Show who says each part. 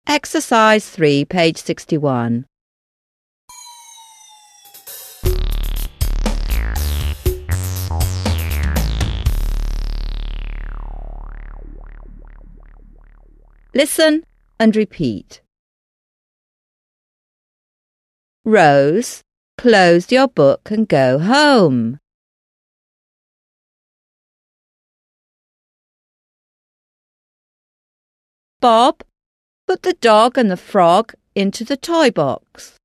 Speaker 1: Exercise 3, page 61. Listen and repeat. Rose, close your book and go home. Bob, put the dog and the frog into the toy box.